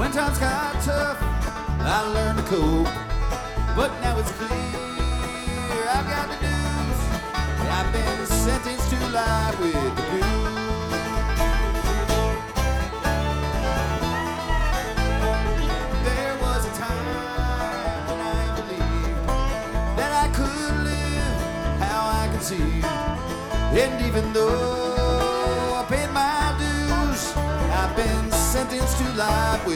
When times got tough, I learned to cope. But now it's clear I've got the news. I've been sentenced to life with the blues. There was a time when I believed that I could live how I conceived. And even though I paid my dues, I've been sentenced to life with